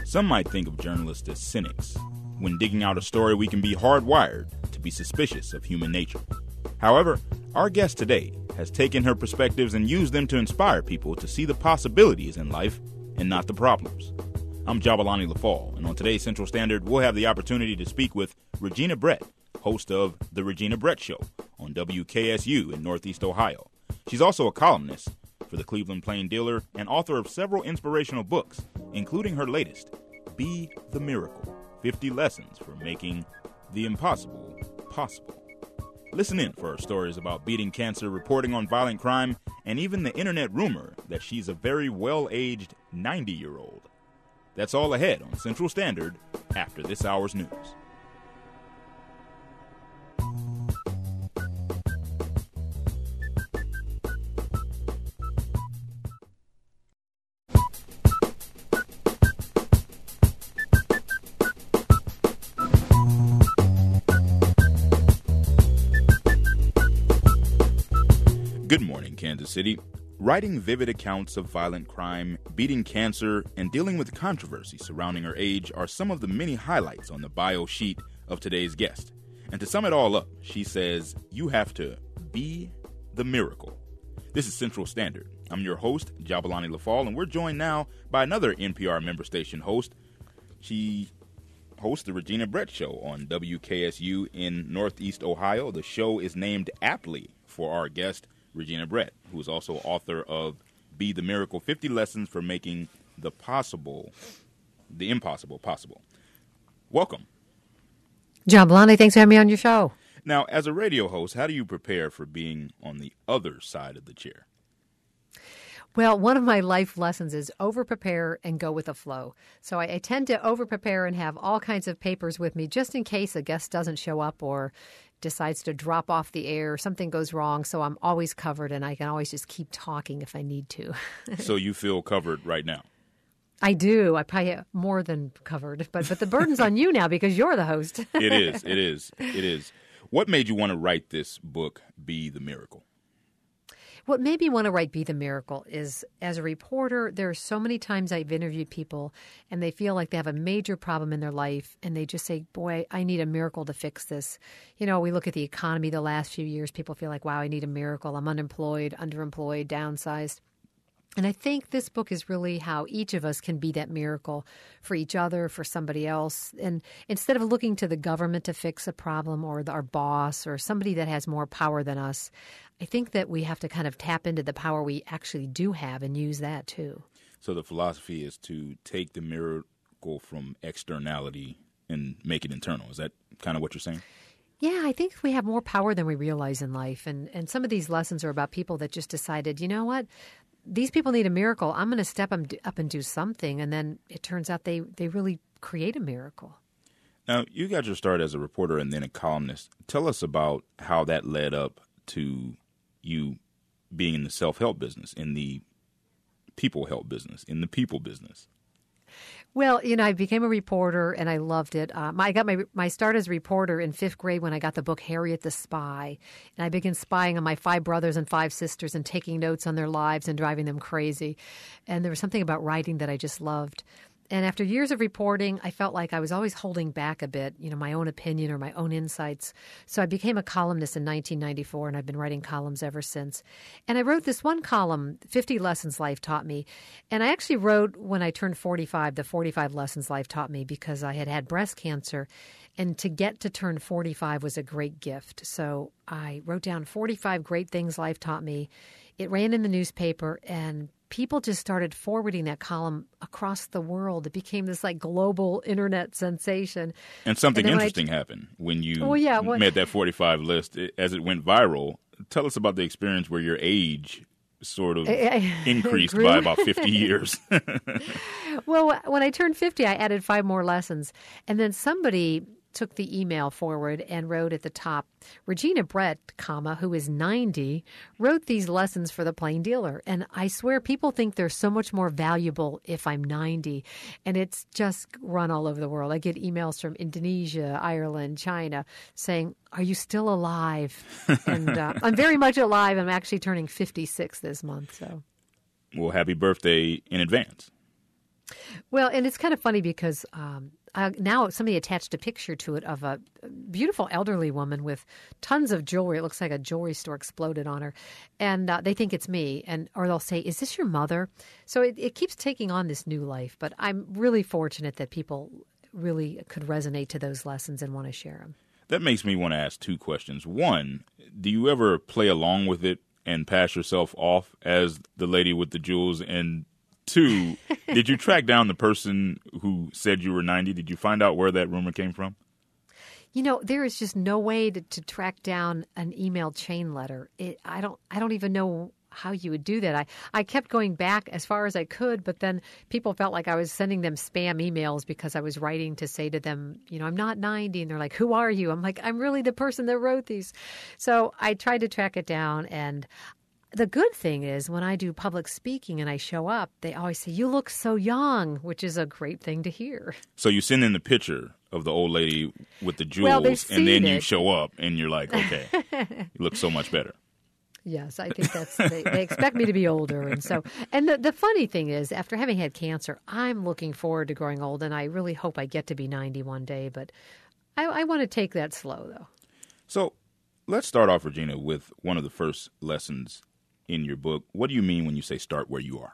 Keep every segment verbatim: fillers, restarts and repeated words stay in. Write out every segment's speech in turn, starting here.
Some might think of journalists as cynics. When digging out a story, we can be hardwired to be suspicious of human nature. However, our guest today has taken her perspectives and used them to inspire people to see the possibilities in life and not the problems. I'm Jabalani LaFall, and on today's Central Standard, we'll have the opportunity to speak with Regina Brett, host of The Regina Brett Show on W K S U in Northeast Ohio. She's also a columnist for the Cleveland Plain Dealer and author of several inspirational books, including her latest, Be the Miracle, fifty Lessons for Making the Impossible Possible. Listen in for her stories about beating cancer, reporting on violent crime, and even the internet rumor that she's a very well-aged ninety-year-old. That's all ahead on Central Standard after this hour's news. Good morning, Kansas City. Writing vivid accounts of violent crime, beating cancer, and dealing with the controversy surrounding her age are some of the many highlights on the bio sheet of today's guest. And to sum it all up, she says, you have to be the miracle. This is Central Standard. I'm your host, Jabalani LaFall, and we're joined now by another N P R member station host. She hosts the Regina Brett Show on W K S U in Northeast Ohio. The show is named aptly for our guest, Regina Brett, who is also author of Be the Miracle, fifty Lessons for Making the Possible, the Impossible Possible. Welcome. Jabalani, thanks for having me on your show. Now, as a radio host, how do you prepare for being on the other side of the chair? Well, one of my life lessons is over-prepare and go with the flow. So I, I tend to over-prepare and have all kinds of papers with me just in case a guest doesn't show up or decides to drop off the air, something goes wrong, so I'm always covered, and I can always just keep talking if I need to. So you feel covered right now? I do. I probably have more than covered, but but the burden's on you now because you're the host. It is. It is. It is. What made you want to write this book, Be the Miracle? What made me want to write Be the Miracle is, as a reporter, there are so many times I've interviewed people and they feel like they have a major problem in their life and they just say, boy, I need a miracle to fix this. You know, we look at the economy the last few years, people feel like, wow, I need a miracle. I'm unemployed, underemployed, downsized. And I think this book is really how each of us can be that miracle for each other, for somebody else. And instead of looking to the government to fix a problem or the, our boss or somebody that has more power than us, I think that we have to kind of tap into the power we actually do have and use that too. So the philosophy is to take the miracle from externality and make it internal. Is that kind of what you're saying? Yeah, I think we have more power than we realize in life. And, and some of these lessons are about people that just decided, you know what? These people need a miracle. I'm going to step up and do something. And then it turns out they, they really create a miracle. Now, you got your start as a reporter and then a columnist. Tell us about how that led up to you being in the self-help business, in the people help business, in the people business. Well, you know, I became a reporter and I loved it. Um, I got my my start as a reporter in fifth grade when I got the book Harriet the Spy. And I began spying on my five brothers and five sisters and taking notes on their lives and driving them crazy. And there was something about writing that I just loved. And after years of reporting, I felt like I was always holding back a bit, you know, my own opinion or my own insights. So I became a columnist in nineteen ninety-four, and I've been writing columns ever since. And I wrote this one column, fifty Lessons Life Taught Me. And I actually wrote when I turned forty-five, the forty-five Lessons Life Taught Me, because I had had breast cancer. And to get to turn forty-five was a great gift. So I wrote down forty-five great things life taught me. It ran in the newspaper, and people just started forwarding that column across the world. It became this like global internet sensation. And something and interesting I, happened when you oh, yeah, what, made that forty-five list. As it went viral, tell us about the experience where your age sort of I, I, increased by about fifty years. Well, when I turned fifty, I added five more lessons. And then somebody took the email forward and wrote at the top, Regina Brett, comma, who is ninety, wrote these lessons for the Plain Dealer. And I swear people think they're so much more valuable if I'm ninety. And it's just run all over the world. I get emails from Indonesia, Ireland, China saying, are you still alive? And uh, I'm very much alive. I'm actually turning fifty-six this month. So, well, happy birthday in advance. Well, and it's kind of funny because um, uh, now somebody attached a picture to it of a beautiful elderly woman with tons of jewelry. It looks like a jewelry store exploded on her. And uh, they think it's me. And or they'll say, is this your mother? So it, it keeps taking on this new life. But I'm really fortunate that people really could resonate to those lessons and want to share them. That makes me want to ask two questions. One, do you ever play along with it and pass yourself off as the lady with the jewels? And two, did you track down the person who said you were ninety? Did you find out where that rumor came from? You know, there is just no way to, to track down an email chain letter. It, I don't I don't even know how you would do that. I, I kept going back as far as I could, but then people felt like I was sending them spam emails because I was writing to say to them, you know, I'm not ninety. And they're like, who are you? I'm like, I'm really the person that wrote these. So I tried to track it down. And the good thing is when I do public speaking and I show up, they always say, you look so young, which is a great thing to hear. So you send in the picture of the old lady with the jewels, well, and then it. you show up and you're like, okay, you look so much better. Yes, I think that's, they, they expect me to be older. And so, and the, the funny thing is, after having had cancer, I'm looking forward to growing old, and I really hope I get to be ninety one day, but I, I want to take that slow, though. So let's start off, Regina, with one of the first lessons in your book. What do you mean when you say start where you are?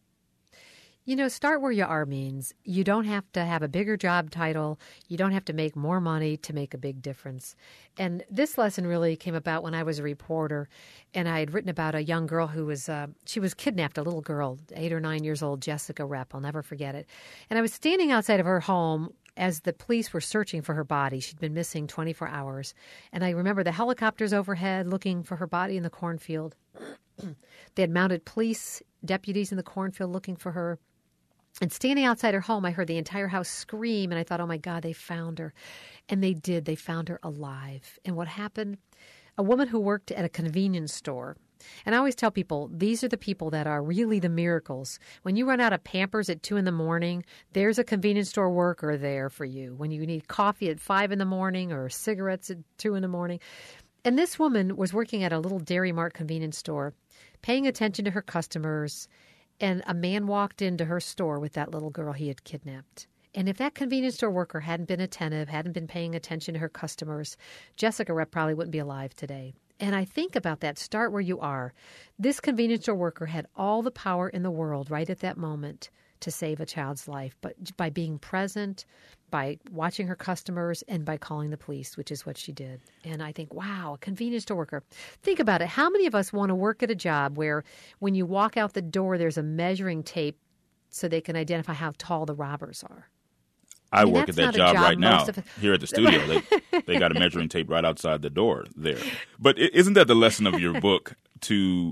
You know, start where you are means you don't have to have a bigger job title. You don't have to make more money to make a big difference. And this lesson really came about when I was a reporter, and I had written about a young girl who was, uh, she was kidnapped, a little girl, eight or nine years old, Jessica Repp. I'll never forget it. And I was standing outside of her home as the police were searching for her body. She'd been missing twenty-four hours. And I remember the helicopters overhead looking for her body in the cornfield. They had mounted police deputies in the cornfield looking for her. And standing outside her home, I heard the entire house scream, and I thought, oh, my God, they found her. And they did. They found her alive. And what happened? A woman who worked at a convenience store. And I always tell people, these are the people that are really the miracles. When you run out of Pampers at two in the morning, there's a convenience store worker there for you. When you need coffee at five in the morning or cigarettes at two in the morning. And this woman was working at a little Dairy Mart convenience store, paying attention to her customers. And a man walked into her store with that little girl he had kidnapped. And if that convenience store worker hadn't been attentive, hadn't been paying attention to her customers, Jessica Repp probably wouldn't be alive today. And I think about that, start where you are. This convenience store worker had all the power in the world right at that moment to save a child's life, but by being present, by watching her customers, and by calling the police, which is what she did. And I think, wow, a convenience store worker. Think about it. How many of us want to work at a job where when you walk out the door, there's a measuring tape so they can identify how tall the robbers are? I, I mean, work at that job, job right now here at the studio. They, they got a measuring tape right outside the door there. But isn't that the lesson of your book, to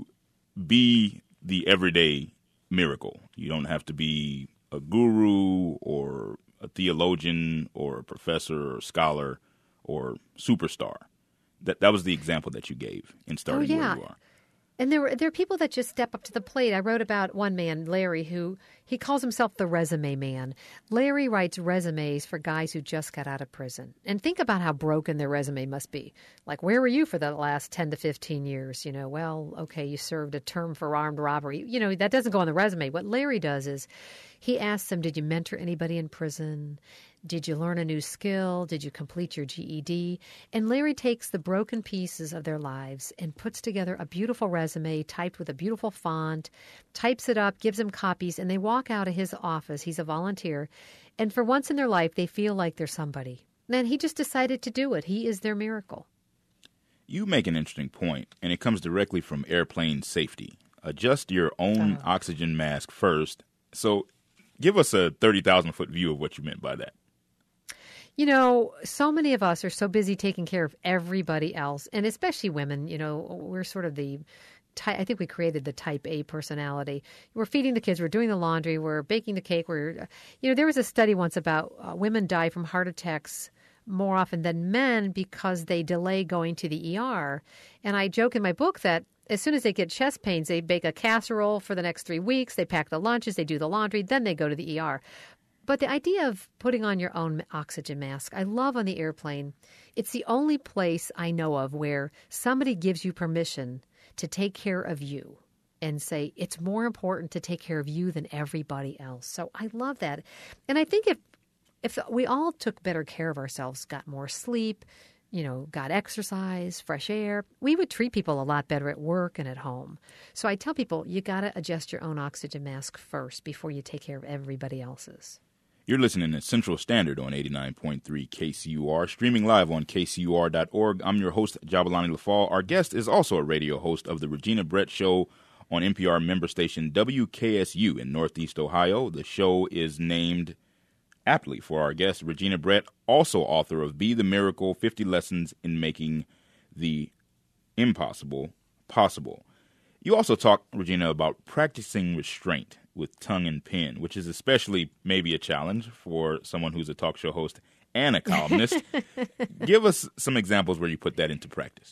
be the everyday miracle? You don't have to be a guru or a theologian or a professor or scholar or superstar. That that was the example that you gave in starting oh, yeah. where you are. And there were there are people that just step up to the plate. I wrote about one man, Larry, who he calls himself the resume man. Larry writes resumes for guys who just got out of prison. And think about how broken their resume must be. Like, where were you for the last ten to fifteen years? You know, well, okay, you served a term for armed robbery. You know, that doesn't go on the resume. What Larry does is he asks them, did you mentor anybody in prison? Did you learn a new skill? Did you complete your G E D? And Larry takes the broken pieces of their lives and puts together a beautiful resume typed with a beautiful font, types it up, gives them copies, and they walk out of his office. He's a volunteer. And for once in their life, they feel like they're somebody. And he just decided to do it. He is their miracle. You make an interesting point, and it comes directly from airplane safety. Adjust your own oh. oxygen mask first. So give us a thirty thousand foot view of what you meant by that. You know, so many of us are so busy taking care of everybody else, and especially women. You know, we're sort of the type, I think we created the type A personality. We're feeding the kids, we're doing the laundry, we're baking the cake. We're, you know, there was a study once about uh, women die from heart attacks more often than men because they delay going to the E R. And I joke in my book that as soon as they get chest pains, they bake a casserole for the next three weeks, they pack the lunches, they do the laundry, then they go to the E R. But the idea of putting on your own oxygen mask, I love on the airplane. It's the only place I know of where somebody gives you permission to take care of you. and say it's more important to take care of you than everybody else. So I love that. And I think if if we all took better care of ourselves, got more sleep, you know, got exercise, fresh air, we would treat people a lot better at work and at home. So I tell people, you got to adjust your own oxygen mask first before you take care of everybody else's. You're listening to Central Standard on eighty-nine point three K C U R, streaming live on K C U R dot org. I'm your host, Jabalani LaFall. Our guest is also a radio host of the Regina Brett Show on N P R member station W K S U in Northeast Ohio. The show is named aptly for our guest, Regina Brett, also author of Be the Miracle, fifty Lessons in Making the Impossible Possible. You also talk, Regina, about practicing restraint with tongue and pen, which is especially maybe a challenge for someone who's a talk show host and a columnist. Give us some examples where you put that into practice.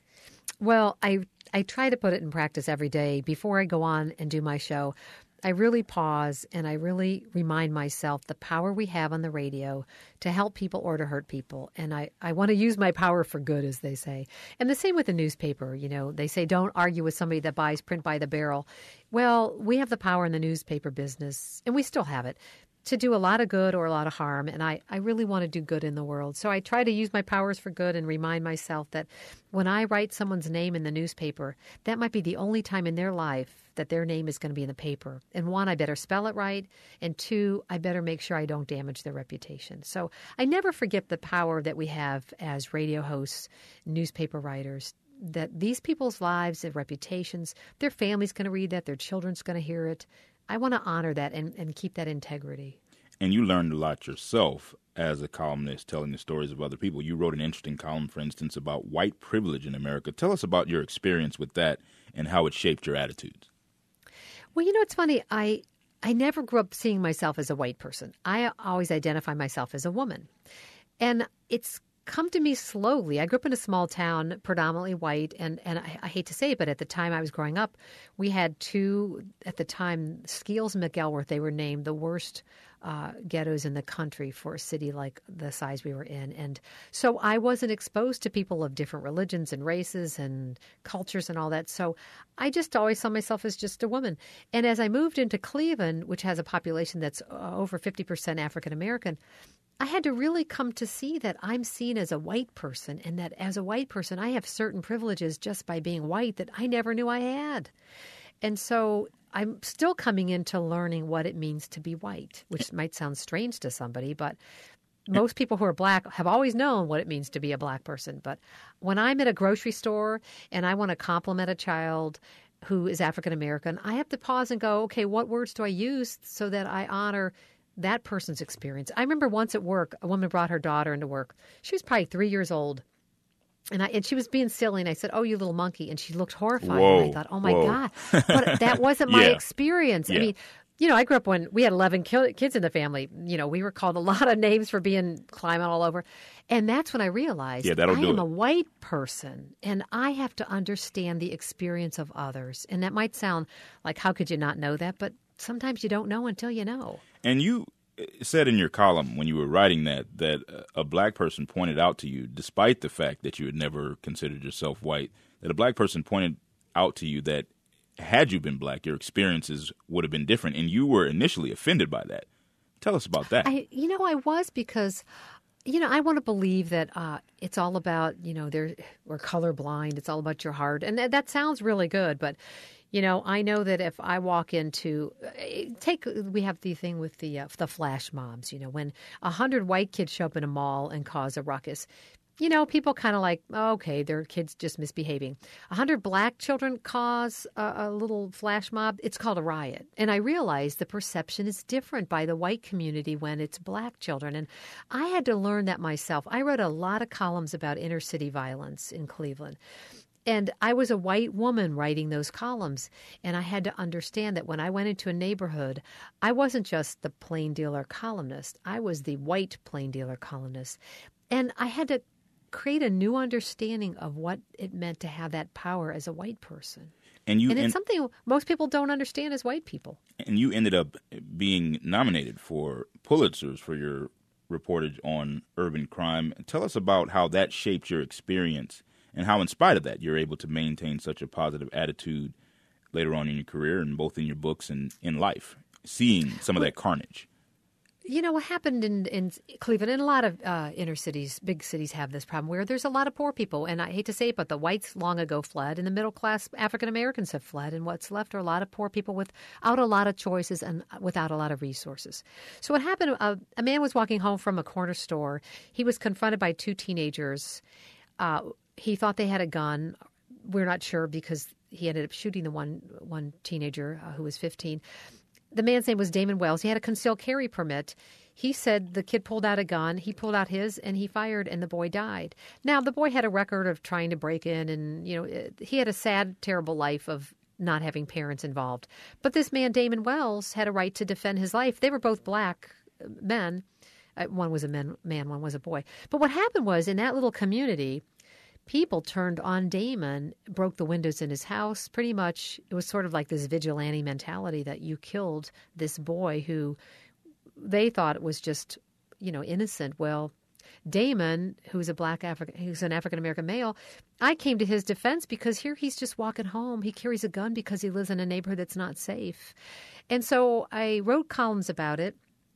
Well, I I try to put it in practice every day. Before I go on and do my show, I really pause and I really remind myself the power we have on the radio to help people or to hurt people. And I, I want to use my power for good, as they say. And the same with the newspaper. You know, they say don't argue with somebody that buys print by the barrel. Well, we have the power in the newspaper business, and we still have it, to do a lot of good or a lot of harm. And I, I really want to do good in the world. So I try to use my powers for good and remind myself that when I write someone's name in the newspaper, that might be the only time in their life that their name is going to be in the paper. And one, I better spell it right. And two, I better make sure I don't damage their reputation. So I never forget the power that we have as radio hosts, newspaper writers, that these people's lives and reputations, their family's going to read that, their children's going to hear it. I want to honor that and, and keep that integrity. And you learned a lot yourself as a columnist telling the stories of other people. You wrote an interesting column, for instance, about white privilege in America. Tell us about your experience with that and how it shaped your attitudes. Well, you know, it's funny. I I never grew up seeing myself as a white person. I always identify myself as a woman. And it's come to me slowly. I grew up in a small town, predominantly white, and, and I, I hate to say it, but at the time I was growing up, we had two, at the time, Skeels and McElworth, they were named the worst uh, ghettos in the country for a city like the size we were in. And so I wasn't exposed to people of different religions and races and cultures and all that. So I just always saw myself as just a woman. And as I moved into Cleveland, which has a population that's uh, over fifty percent African American, I had to really come to see that I'm seen as a white person, and that as a white person, I have certain privileges just by being white that I never knew I had. And so I'm still coming into learning what it means to be white, which might sound strange to somebody, but most people who are black have always known what it means to be a black person. But when I'm at a grocery store and I want to compliment a child who is African American, I have to pause and go, okay, what words do I use so that I honor that person's experience? I remember once at work, a woman brought her daughter into work. She was probably three years old. And I and she was being silly, and I said, "Oh, you little monkey!" And she looked horrified. Whoa, and I thought, "Oh my whoa. God!" But that wasn't my Yeah. experience. Yeah. I mean, you know, I grew up when we had eleven ki- kids in the family. You know, we were called a lot of names for being climbing all over, and that's when I realized Yeah, that'll I do am it. a white person, and I have to understand the experience of others. And that might sound like, how could you not know that? But sometimes you don't know until you know. And you said in your column when you were writing that, that a black person pointed out to you, despite the fact that you had never considered yourself white, that a black person pointed out to you that had you been black, your experiences would have been different, and you were initially offended by that. Tell us about that. I, you know, I was because, you know, I want to believe that uh, it's all about, you know, there we're colorblind. It's all about your heart. And that, that sounds really good. But, you know, I know that if I walk into take we have the thing with the uh, the flash mobs, you know, when a hundred white kids show up in a mall and cause a ruckus. You know, people kind of like, oh, okay, their kids just misbehaving. A hundred black children cause a, a little flash mob. It's called a riot. And I realize the perception is different by the white community when it's black children. And I had to learn that myself. I wrote a lot of columns about inner city violence in Cleveland. And I was a white woman writing those columns. And I had to understand that when I went into a neighborhood, I wasn't just the plain dealer columnist. I was the white plain dealer columnist. And I had to create a new understanding of what it meant to have that power as a white person. And you and it's en- something most people don't understand as white people. And you ended up being nominated for Pulitzers for your reportage on urban crime. Tell us about how that shaped your experience and how, in spite of that, you're able to maintain such a positive attitude later on in your career and both in your books and in life, seeing some of that carnage? You know, what happened in, in Cleveland, and a lot of uh, inner cities, big cities have this problem where there's a lot of poor people. And I hate to say it, but the whites long ago fled, and the middle class African Americans have fled. And what's left are a lot of poor people without a lot of choices and without a lot of resources. So what happened, uh, a man was walking home from a corner store. He was confronted by two teenagers. Uh, he thought they had a gun. We're not sure because he ended up shooting the one, one teenager uh, who was fifteen. The man's name was Damon Wells. He had a concealed carry permit. He said the kid pulled out a gun. He pulled out his, and he fired, and the boy died. Now, the boy had a record of trying to break in, and, you know, he had a sad, terrible life of not having parents involved. But this man, Damon Wells, had a right to defend his life. They were both black men. Uh, one was a man, man, one was a boy. But what happened was, in that little community, people turned on Damon, broke the windows in his house. Pretty much, it was sort of like this vigilante mentality that you killed this boy who they thought was just, you know, innocent. Well, Damon, who's a black African, who's an African-American male, I came to his defense because here he's just walking home. He carries a gun because he lives in a neighborhood that's not safe. And so I wrote columns about it.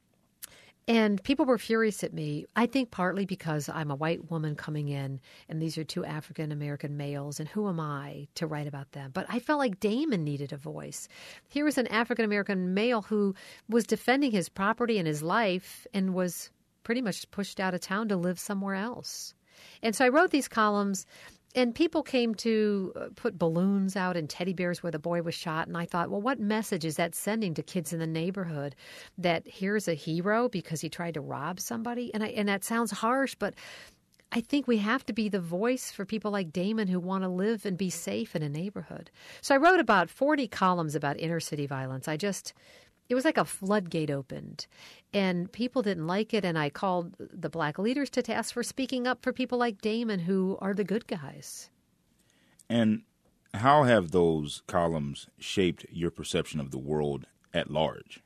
And people were furious at me, I think partly because I'm a white woman coming in, and these are two African-American males, and who am I to write about them? But I felt like Damon needed a voice. Here was an African-American male who was defending his property and his life and was pretty much pushed out of town to live somewhere else. And so I wrote these columns, and people came to put balloons out and teddy bears where the boy was shot. And I thought, well, what message is that sending to kids in the neighborhood that here's a hero because he tried to rob somebody? And I, and that sounds harsh, but I think we have to be the voice for people like Damon who want to live and be safe in a neighborhood. So I wrote about forty columns about inner city violence. I just... It was like a floodgate opened, and people didn't like it, and I called the black leaders to task for speaking up for people like Damon, who are the good guys. And how have those columns shaped your perception of the world at large?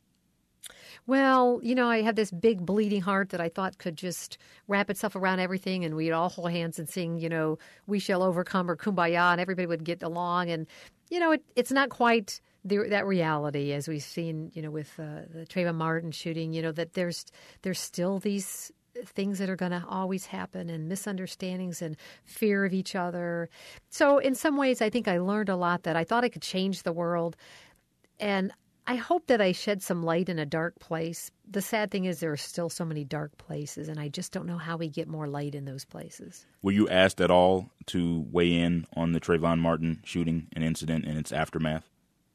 Well, you know, I had this big bleeding heart that I thought could just wrap itself around everything, and we'd all hold hands and sing, you know, "We Shall Overcome" or "Kumbaya," and everybody would get along. And, you know, it, it's not quite the, that reality, as we've seen, you know, with uh, the Trayvon Martin shooting, you know, that there's there's still these things that are going to always happen, and misunderstandings and fear of each other. So in some ways, I think I learned a lot that I thought I could change the world. And I hope that I shed some light in a dark place. The sad thing is there are still so many dark places, and I just don't know how we get more light in those places. Were you asked at all to weigh in on the Trayvon Martin shooting and incident and its aftermath?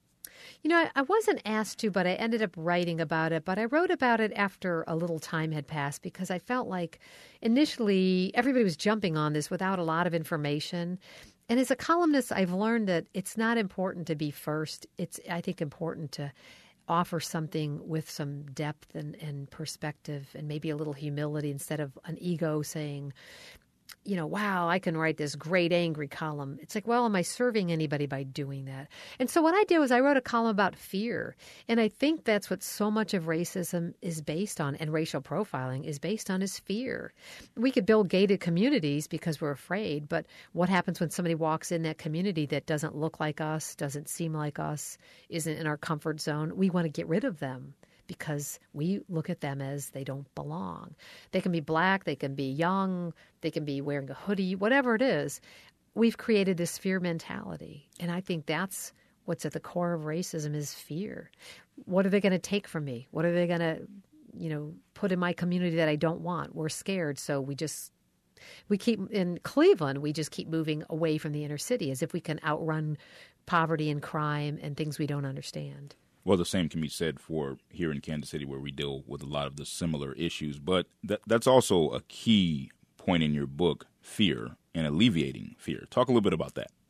You know, I, I wasn't asked to, but I ended up writing about it. But I wrote about it after a little time had passed because I felt like initially everybody was jumping on this without a lot of information. And as a columnist, I've learned that it's not important to be first. It's, I think, important to offer something with some depth and, and perspective and maybe a little humility instead of an ego saying, you know, wow, I can write this great angry column. It's like, well, am I serving anybody by doing that? And so what I did was I wrote a column about fear. And I think that's what so much of racism is based on, and racial profiling is based on, is fear. We could build gated communities because we're afraid, but what happens when somebody walks in that community that doesn't look like us, doesn't seem like us, isn't in our comfort zone? We want to get rid of them, because we look at them as they don't belong. They can be black, they can be young, they can be wearing a hoodie, whatever it is. We've created this fear mentality. And I think that's what's at the core of racism, is fear. What are they going to take from me? What are they going to, you know, put in my community that I don't want? We're scared, so we just, we keep, in Cleveland, we just keep moving away from the inner city as if we can outrun poverty and crime and things we don't understand. Well, the same can be said for here in Kansas City, where we deal with a lot of the similar issues. But that, that's also a key point in your book, fear and alleviating fear. Talk a little bit about that.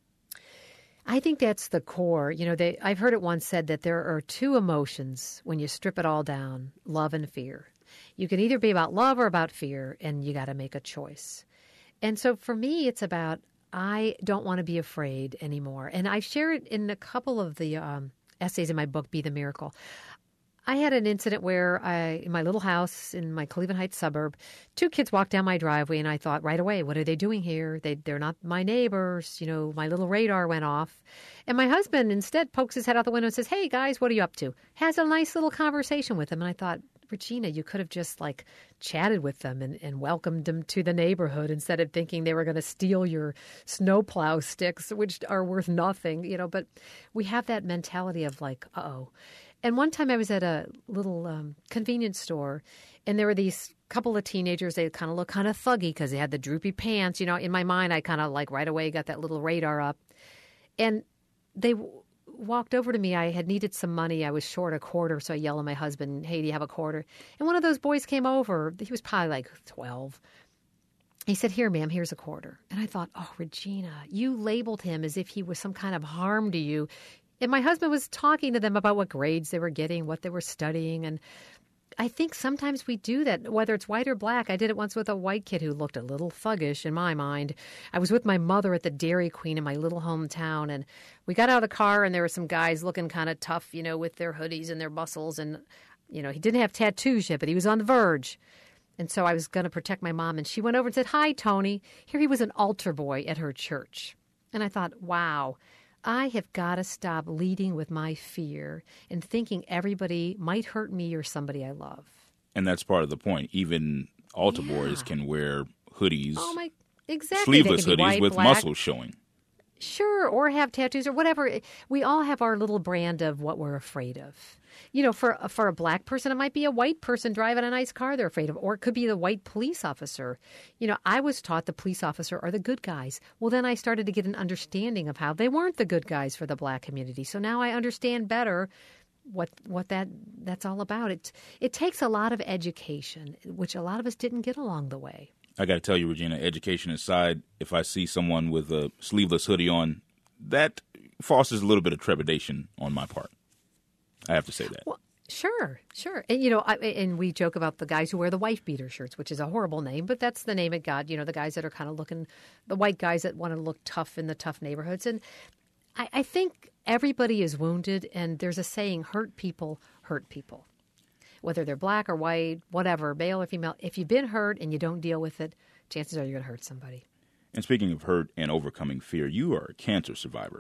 I think that's the core. You know, they, I've heard it once said that there are two emotions when you strip it all down, love and fear. You can either be about love or about fear, and you got to make a choice. And so for me, it's about, I don't want to be afraid anymore. And I share it in a couple of the um, essays in my book, Be the Miracle. I had an incident where I, in my little house in my Cleveland Heights suburb, two kids walked down my driveway, and I thought right away, what are they doing here? They, they're not my neighbors. You know, my little radar went off. And my husband instead pokes his head out the window and says, hey, guys, what are you up to? Has a nice little conversation with them. And I thought, Regina, you could have just like chatted with them and, and welcomed them to the neighborhood instead of thinking they were going to steal your snowplow sticks, which are worth nothing, you know. But we have that mentality of like, uh-oh. And one time I was at a little um, convenience store, and there were these couple of teenagers. They kind of looked kind of thuggy because they had the droopy pants. You know, in my mind, I kind of like right away got that little radar up. And they w- walked over to me. I had needed some money. I was short a quarter, so I yelled at my husband, hey, do you have a quarter? And one of those boys came over. He was probably like twelve. He said, here, ma'am, here's a quarter. And I thought, oh, Regina, you labeled him as if he was some kind of harm to you. And my husband was talking to them about what grades they were getting, what they were studying. And I think sometimes we do that, whether it's white or black. I did it once with a white kid who looked a little thuggish in my mind. I was with my mother at the Dairy Queen in my little hometown, and we got out of the car, and there were some guys looking kind of tough, you know, with their hoodies and their muscles. And, you know, he didn't have tattoos yet, but he was on the verge. And so I was going to protect my mom, and she went over and said, hi, Tony. Here he was an altar boy at her church. And I thought, wow. I have got to stop leading with my fear and thinking everybody might hurt me or somebody I love. And that's part of the point. Even altar yeah. boys can wear hoodies, oh my, exactly. sleeveless hoodies white, with black. muscles showing. Sure, or have tattoos or whatever. We all have our little brand of what we're afraid of. You know, for for a black person, it might be a white person driving a nice car they're afraid of, or it could be the white police officer. You know, I was taught the police officer are the good guys. Well, then I started to get an understanding of how they weren't the good guys for the black community. So now I understand better what what that that's all about. It it takes a lot of education, which a lot of us didn't get along the way. I got to tell you, Regina, education aside, if I see someone with a sleeveless hoodie on, that fosters a little bit of trepidation on my part. I have to say that. Well, sure, sure. And, you know, I, and we joke about the guys who wear the wife beater shirts, which is a horrible name, but that's the name it got. You know, the guys that are kind of looking, the white guys that want to look tough in the tough neighborhoods. And I, I think everybody is wounded, and there's a saying, hurt people hurt people. Whether they're black or white, whatever, male or female, if you've been hurt and you don't deal with it, chances are you're going to hurt somebody. And speaking of hurt and overcoming fear, you are a cancer survivor.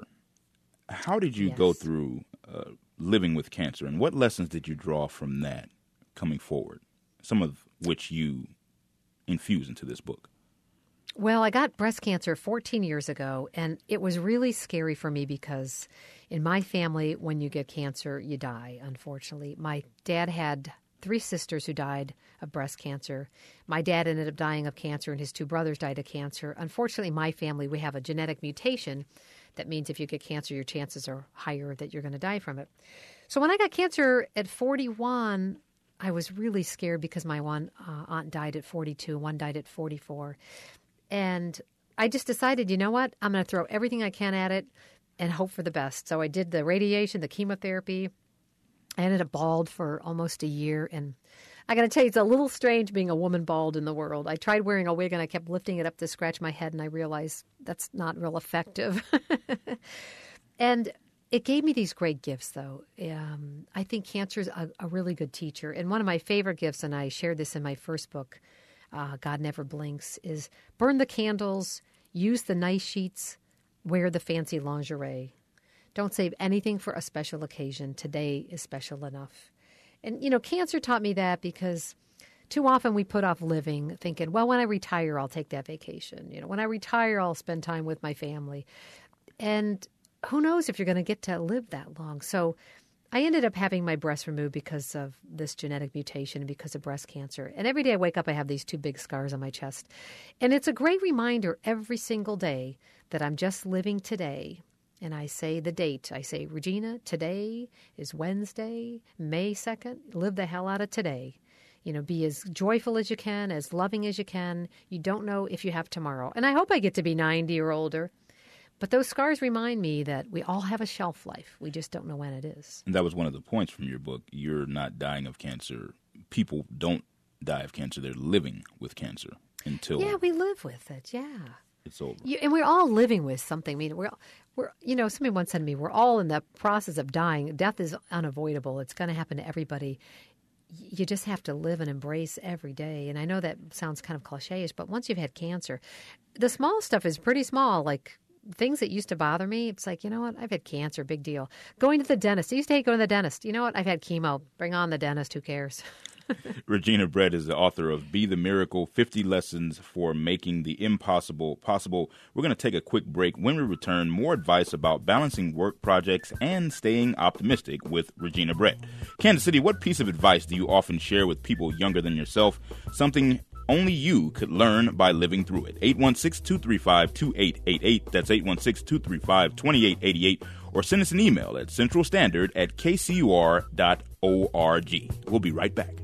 How did you yes. go through uh, living with cancer, and what lessons did you draw from that coming forward, some of which you infuse into this book? Well, I got breast cancer fourteen years ago, and it was really scary for me because in my family, when you get cancer, you die, unfortunately. My dad had three sisters who died of breast cancer. My dad ended up dying of cancer, and his two brothers died of cancer. Unfortunately, my family, we have a genetic mutation. That means if you get cancer, your chances are higher that you're going to die from it. So when I got cancer at forty-one, I was really scared because my one uh, aunt died at forty-two, one died at forty-four. And I just decided, you know what? I'm going to throw everything I can at it and hope for the best. So I did the radiation, the chemotherapy. I ended up bald for almost a year. And I got to tell you, it's a little strange being a woman bald in the world. I tried wearing a wig, and I kept lifting it up to scratch my head, and I realized that's not real effective. And it gave me these great gifts, though. Um, I think cancer is a, a really good teacher. And one of my favorite gifts, and I shared this in my first book, uh, God Never Blinks, is burn the candles, use the nice sheets, wear the fancy lingerie. Don't save anything for a special occasion. Today is special enough. And, you know, cancer taught me that because too often we put off living thinking, well, when I retire, I'll take that vacation. You know, when I retire, I'll spend time with my family. And who knows if you're going to get to live that long. So I ended up having my breast removed because of this genetic mutation and because of breast cancer. And every day I wake up, I have these two big scars on my chest. And it's a great reminder every single day that I'm just living today. And I say the date. I say, Regina, today is Wednesday, May second. Live the hell out of today. You know, be as joyful as you can, as loving as you can. You don't know if you have tomorrow. And I hope I get to be ninety or older. But those scars remind me that we all have a shelf life. We just don't know when it is. And that was one of the points from your book. You're not dying of cancer. People don't die of cancer. They're living with cancer until... Yeah, we live with it, yeah. it's over. You, and we're all living with something. I mean, we're, we're, you know, somebody once said to me, we're all in the process of dying. Death is unavoidable. It's going to happen to everybody. You just have to live and embrace every day. And I know that sounds kind of cliche-ish, but once you've had cancer, the small stuff is pretty small, like things that used to bother me. It's like, you know what? I've had cancer, big deal. Going to the dentist. I used to hate going to the dentist. You know what? I've had chemo. Bring on the dentist. Who cares? Regina Brett is the author of Be the Miracle, fifty Lessons for Making the Impossible Possible. We're going to take a quick break. When we return, more advice about balancing work projects and staying optimistic with Regina Brett. Kansas City, what piece of advice do you often share with people younger than yourself? Something only you could learn by living through it. eight one six, two three five, two eight eight eight. That's eight one six, two three five, two eight eight eight. Or send us an email at central standard at k c u r dot org. We'll be right back.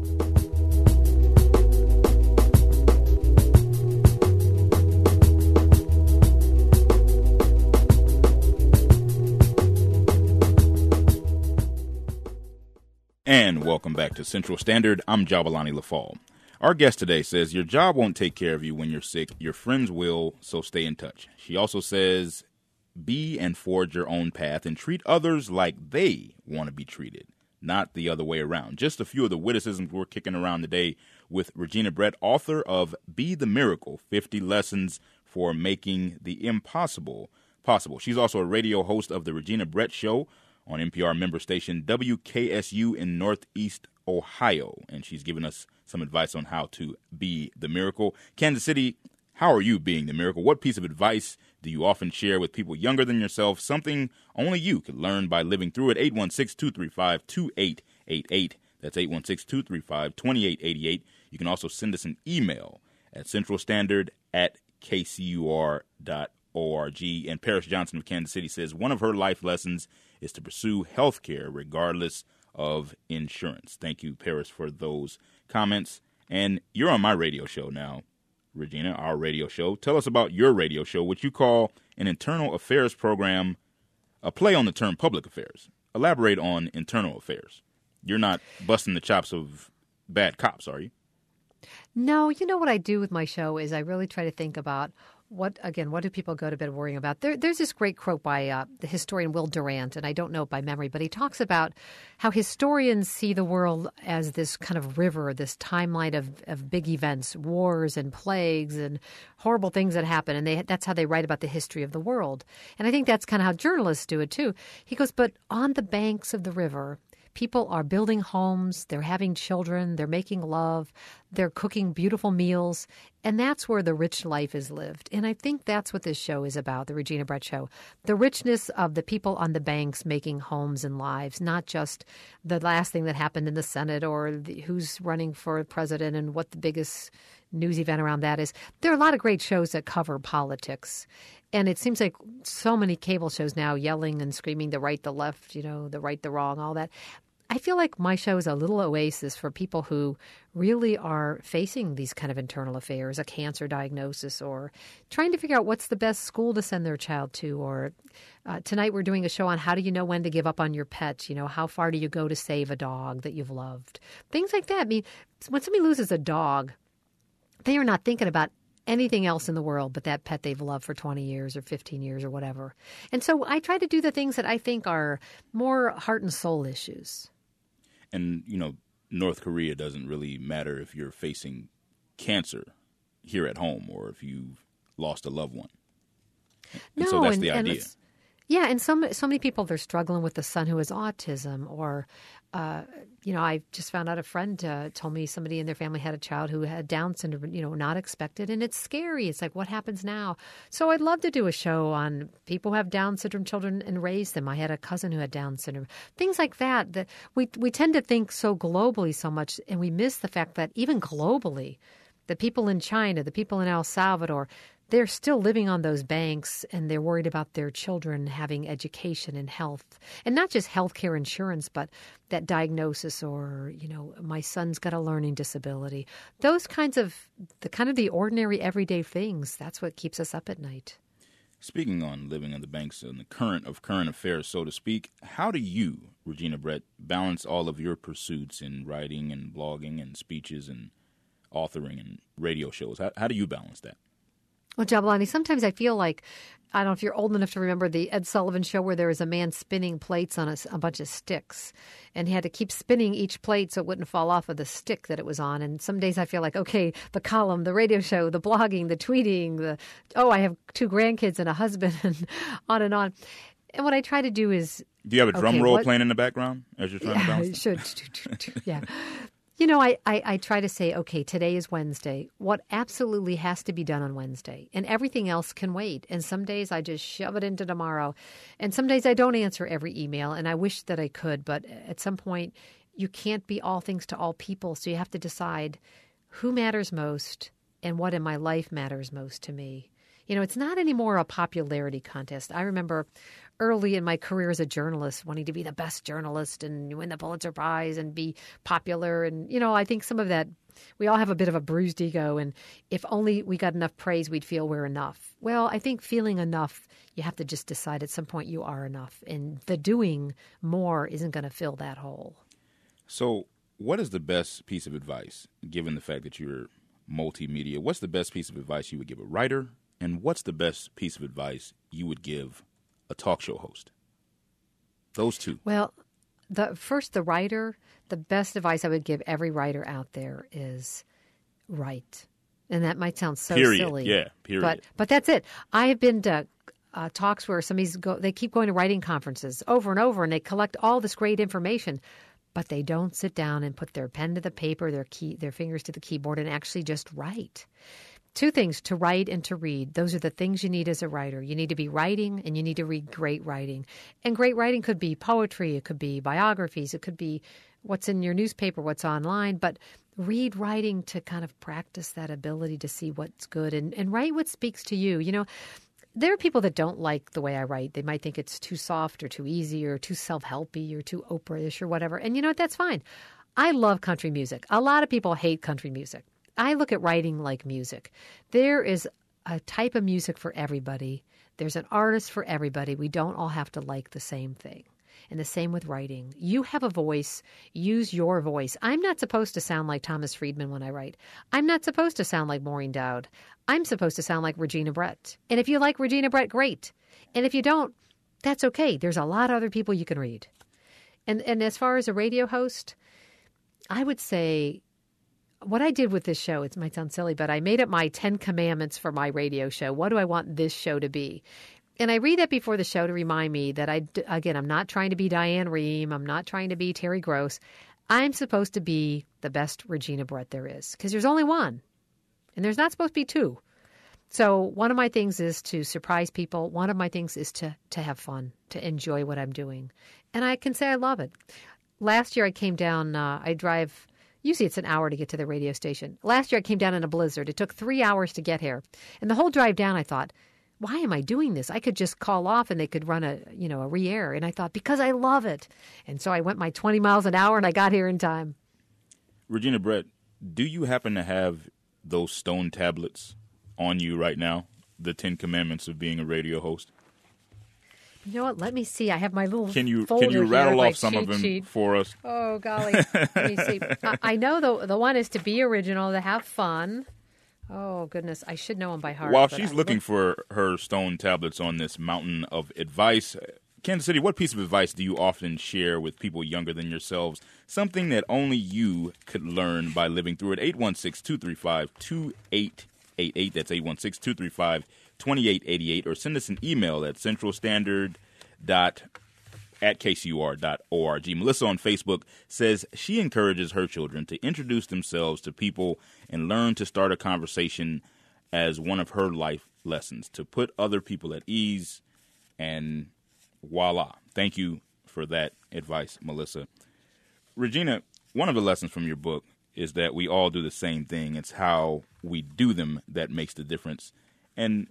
And welcome back to Central Standard. I'm Jabalani Lafall. Our guest today says your job won't take care of you when you're sick. Your friends will, so stay in touch. She also says be and forge your own path and treat others like they want to be treated, not the other way around. Just a few of the witticisms we're kicking around today with Regina Brett, author of Be the Miracle, fifty Lessons for Making the Impossible Possible. She's also a radio host of The Regina Brett Show on N P R member station W K S U in Northeast Ohio, and she's given us some advice on how to be the miracle. Kansas City, how are you being the miracle? What piece of advice do you often share with people younger than yourself? Something only you could learn by living through it. eight one six, two three five, two eight eight eight. That's eight one six, two three five, two eight eight eight. You can also send us an email at centralstandard at k c u r dot org. And Paris Johnson of Kansas City says one of her life lessons is to pursue health care regardless of insurance. Thank you, Paris, for those comments. And you're on my radio show now, Regina, our radio show. Tell us about your radio show, which you call an internal affairs program, a play on the term public affairs. Elaborate on internal affairs. You're not busting the chops of bad cops, are you? No, you know what I do with my show is I really try to think about what, again, what do people go to bed worrying about? There, there's this great quote by uh, the historian Will Durant, and I don't know it by memory, but he talks about how historians see the world as this kind of river, this timeline of, of big events, wars and plagues and horrible things that happen, and they, that's how they write about the history of the world. And I think that's kind of how journalists do it, too. He goes, but on the banks of the river, people are building homes, they're having children, they're making love, they're cooking beautiful meals, and that's where the rich life is lived. And I think that's what this show is about, the Regina Brett Show. The richness of the people on the banks making homes and lives, not just the last thing that happened in the Senate or the, who's running for president and what the biggest news event around that is. There are a lot of great shows that cover politics. And it seems like so many cable shows now yelling and screaming the right, the left, you know, the right, the wrong, all that. I feel like my show is a little oasis for people who really are facing these kind of internal affairs, a cancer diagnosis, or trying to figure out what's the best school to send their child to. Or uh, tonight we're doing a show on how do you know when to give up on your pet? You know, how far do you go to save a dog that you've loved? Things like that. I mean, when somebody loses a dog, they are not thinking about anything else in the world but that pet they've loved for twenty years or fifteen years or whatever. And so I try to do the things that I think are more heart and soul issues. And, you know, North Korea doesn't really matter if you're facing cancer here at home or if you've lost a loved one. And no, so that's and, the and idea. Yeah, and some so many people, they're struggling with a son who has autism or, uh, you know, I just found out a friend uh, told me somebody in their family had a child who had Down syndrome, you know, not expected. And it's scary. It's like, what happens now? So I'd love to do a show on people who have Down syndrome children and raise them. I had a cousin who had Down syndrome. Things like that. That we we tend to think so globally so much, and we miss the fact that even globally, the people in China, the people in El Salvador, they're still living on those banks, and they're worried about their children having education and health. And not just health care insurance, but that diagnosis or, you know, my son's got a learning disability. Those kinds of, the kind of the ordinary everyday things, that's what keeps us up at night. Speaking on living on the banks and the current of current affairs, so to speak, how do you, Regina Brett, balance all of your pursuits in writing and blogging and speeches and authoring and radio shows? How, how do you balance that? Well, Jablani, sometimes I feel like, I don't know if you're old enough to remember the Ed Sullivan Show where there was a man spinning plates on a, a bunch of sticks. And he had to keep spinning each plate so it wouldn't fall off of the stick that it was on. And some days I feel like, okay, the column, the radio show, the blogging, the tweeting, the, oh, I have two grandkids and a husband, and on and on. And what I try to do is... Do you have a drum okay, roll what, playing in the background as you're trying yeah, to bounce? I should. Yeah. You know, I, I, I try to say, okay, today is Wednesday. What absolutely has to be done on Wednesday? And everything else can wait. And some days I just shove it into tomorrow. And some days I don't answer every email. And I wish that I could. But at some point, you can't be all things to all people. So you have to decide who matters most and what in my life matters most to me. You know, it's not anymore a popularity contest. I remember early in my career as a journalist wanting to be the best journalist and win the Pulitzer Prize and be popular. And, you know, I think some of that, we all have a bit of a bruised ego. And if only we got enough praise, we'd feel we're enough. Well, I think feeling enough, you have to just decide at some point you are enough. And the doing more isn't going to fill that hole. So what is the best piece of advice, given the fact that you're multimedia? What's the best piece of advice you would give a writer? And what's the best piece of advice you would give a talk show host? Those two. Well, the first, the writer, the best advice I would give every writer out there is write. And that might sound so period. silly. Yeah, period. But but that's it. I have been to uh, talks where somebody's go, they keep going to writing conferences over and over, and they collect all this great information, but they don't sit down and put their pen to the paper, their key, their fingers to the keyboard, and actually just write. Two things, to write and to read. Those are the things you need as a writer. You need to be writing, and you need to read great writing. And great writing could be poetry. It could be biographies. It could be what's in your newspaper, what's online. But read writing to kind of practice that ability to see what's good and, and write what speaks to you. You know, there are people that don't like the way I write. They might think it's too soft or too easy or too self-helpy or too Oprah-ish or whatever. And you know what? That's fine. I love country music. A lot of people hate country music. I look at writing like music. There is a type of music for everybody. There's an artist for everybody. We don't all have to like the same thing. And the same with writing. You have a voice. Use your voice. I'm not supposed to sound like Thomas Friedman when I write. I'm not supposed to sound like Maureen Dowd. I'm supposed to sound like Regina Brett. And if you like Regina Brett, great. And if you don't, that's okay. There's a lot of other people you can read. And and as far as a radio host, I would say what I did with this show, it might sound silly, but I made up my Ten Commandments for my radio show. What do I want this show to be? And I read that before the show to remind me that, I, again, I'm not trying to be Diane Rehm. I'm not trying to be Terry Gross. I'm supposed to be the best Regina Brett there is, because there's only one, and there's not supposed to be two. So one of my things is to surprise people. One of my things is to, to have fun, to enjoy what I'm doing. And I can say I love it. Last year I came down, uh, I drive... Usually it's an hour to get to the radio station. Last year I came down in a blizzard. It took three hours to get here. And the whole drive down I thought, why am I doing this? I could just call off and they could run a, you know, a re-air. And I thought, because I love it. And so I went my twenty miles an hour and I got here in time. Regina Brett, do you happen to have those stone tablets on you right now? The Ten Commandments of being a radio host? You know what? Let me see. I have my little Can you folder can you here, rattle my off some of them sheet. for us? Oh, golly. Let me see. I, I know the the one is to be original, to have fun. Oh, goodness. I should know them by heart. While but she's I looking look- for her stone tablets on this mountain of advice, Kansas City, what piece of advice do you often share with people younger than yourselves? Something that only you could learn by living through it. eight one six, two three five, two eight eight eight. That's eight one six, two three five, two eight eight eight. Or send us an email at Central Standard dot at k c u r dot org. Melissa on Facebook says she encourages her children to introduce themselves to people and learn to start a conversation as one of her life lessons, to put other people at ease, and voila. Thank you for that advice, Melissa. Regina, one of the lessons from your book is that we all do the same thing. It's how we do them that makes the difference. And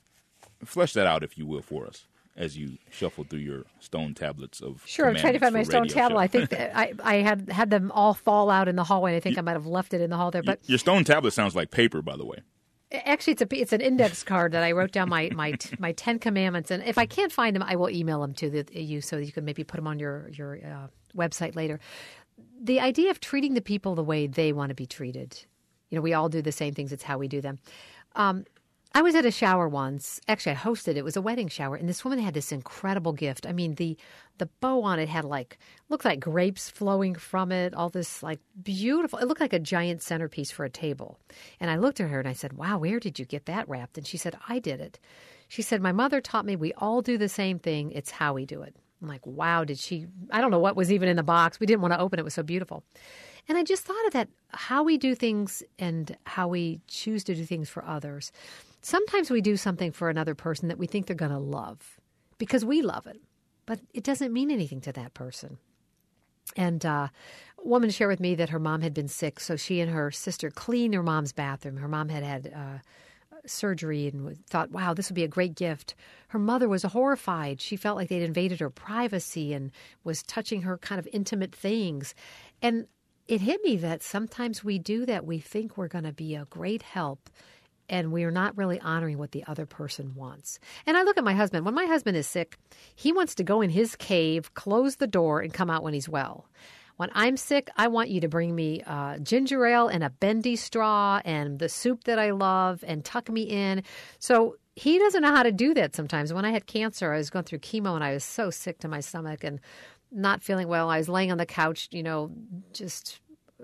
flesh that out, if you will, for us, as you shuffle through your stone tablets of Sure, I'm trying to find my for stone radio tablet. show. I think that I, I had had them all fall out in the hallway. I think I might have left it in the hall there. But Your stone tablet sounds like paper, by the way. actually, it's a it's an index card that I wrote down my my my Ten Commandments. And if I can't find them, I will email them to the, you so you can maybe put them on your your uh, website later. The idea of treating the people the way they want to be treated. You know, we all do the same things. It's how we do them. Um, I was at a shower once. Actually, I hosted. It was a wedding shower, and this woman had this incredible gift. I mean, the the bow on it had like looked like grapes flowing from it. All this like beautiful. It looked like a giant centerpiece for a table. And I looked at her and I said, "Wow, where did you get that wrapped?" And she said, "I did it." She said, "My mother taught me we all do the same thing. It's how we do it." I'm like, "Wow, did she?" I don't know what was even in the box. We didn't want to open it. It was so beautiful. And I just thought of that, how we do things and how we choose to do things for others. Sometimes we do something for another person that we think they're going to love because we love it, but it doesn't mean anything to that person. And uh, a woman shared with me that her mom had been sick, so she and her sister cleaned her mom's bathroom. Her mom had had uh, surgery and thought, wow, this would be a great gift. Her mother was horrified. She felt like they'd invaded her privacy and was touching her kind of intimate things. And it hit me that sometimes we do that. We think we're going to be a great help, and we are not really honoring what the other person wants. And I look at my husband. When my husband is sick, he wants to go in his cave, close the door, and come out when he's well. When I'm sick, I want you to bring me uh, ginger ale and a bendy straw and the soup that I love and tuck me in. So he doesn't know how to do that sometimes. When I had cancer, I was going through chemo and I was so sick to my stomach and not feeling well. I was laying on the couch, you know, just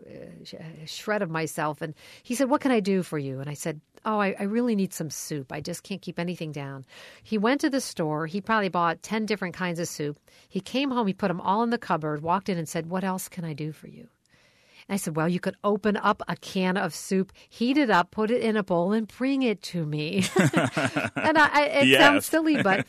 a shred of myself. And he said, "What can I do for you?" And I said, "Oh, I, I really need some soup. I just can't keep anything down." He went to the store. He probably bought ten different kinds of soup. He came home. He put them all in the cupboard, walked in and said, "What else can I do for you?" And I said, "Well, you could open up a can of soup, heat it up, put it in a bowl, and bring it to me." And I, I, it yes. sounds silly, but...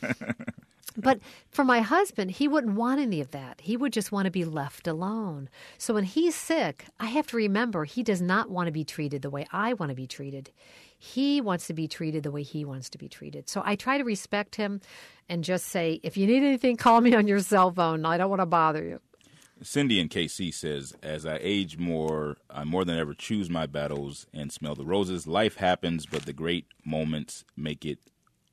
But for my husband, he wouldn't want any of that. He would just want to be left alone. So when he's sick, I have to remember he does not want to be treated the way I want to be treated. He wants to be treated the way he wants to be treated. So I try to respect him and just say, if you need anything, call me on your cell phone. I don't want to bother you. Cindy in K C says, as I age more, I more than ever choose my battles and smell the roses. Life happens, but the great moments make it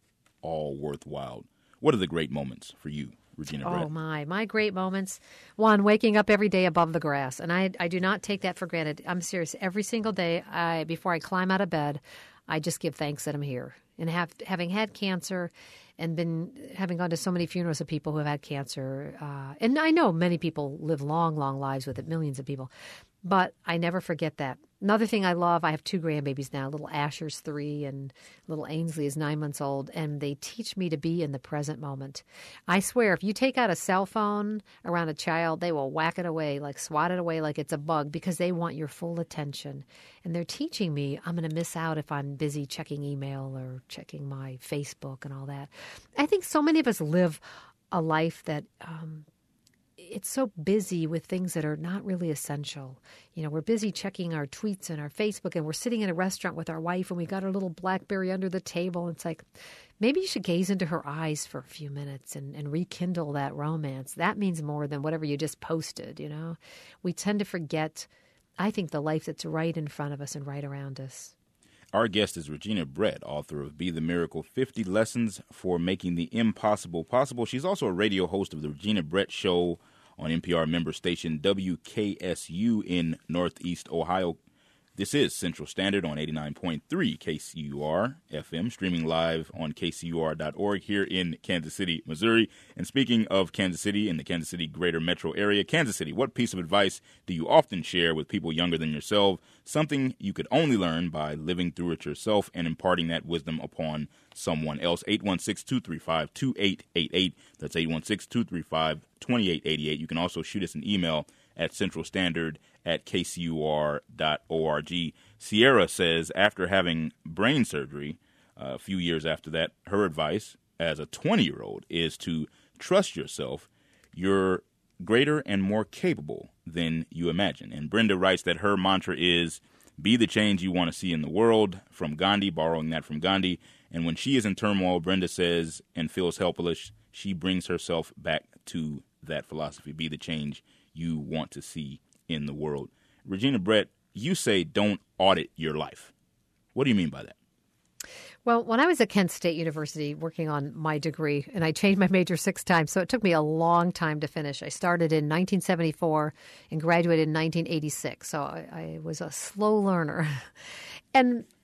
all worthwhile. What are the great moments for you, Regina Brett? Oh, my. My great moments. One, waking up every day above the grass. And I, I do not take that for granted. I'm serious. Every single day, I before I climb out of bed, I just give thanks that I'm here. And have, having had cancer and been having gone to so many funerals of people who have had cancer, uh, and I know many people live long, long lives with it, millions of people, but I never forget that. Another thing I love, I have two grandbabies now. Little Asher's three and little Ainsley is nine months old, and they teach me to be in the present moment. I swear, if you take out a cell phone around a child, they will whack it away, like swat it away like it's a bug because they want your full attention. And they're teaching me I'm going to miss out if I'm busy checking email or checking my Facebook and all that. I think so many of us live a life that um, it's so busy with things that are not really essential. You know, we're busy checking our tweets and our Facebook, and we're sitting in a restaurant with our wife, and we got our little BlackBerry under the table. And it's like, maybe you should gaze into her eyes for a few minutes and, and rekindle that romance. That means more than whatever you just posted, you know. We tend to forget, I think, the life that's right in front of us and right around us. Our guest is Regina Brett, author of Be the Miracle, fifty Lessons for Making the Impossible Possible. She's also a radio host of the Regina Brett Show on N P R member station W K S U in Northeast Ohio. This is Central Standard on eighty-nine point three K C U R F M, streaming live on K C U R dot org here in Kansas City, Missouri. And speaking of Kansas City and the Kansas City greater metro area, Kansas City, what piece of advice do you often share with people younger than yourself? Something you could only learn by living through it yourself and imparting that wisdom upon someone else. eight one six, two three five, two eight eight eight. That's eight one six, two three five, two eight eight eight. You can also shoot us an email at Central Standard at K C U R dot org. Sierra says after having brain surgery uh, a few years after that, her advice as a twenty-year-old is to trust yourself. You're greater and more capable than you imagine. And Brenda writes that her mantra is, be the change you want to see in the world, from Gandhi, borrowing that from Gandhi. And when she is in turmoil, Brenda says, and feels helpless, she brings herself back to that philosophy, be the change you want to see in the world. Regina Brett, you say don't audit your life. What do you mean by that? Well, when I was at Kent State University working on my degree, and I changed my major six times, so it took me a long time to finish. I started in nineteen seventy-four and graduated in nineteen eighty-six, so I, I was a slow learner. And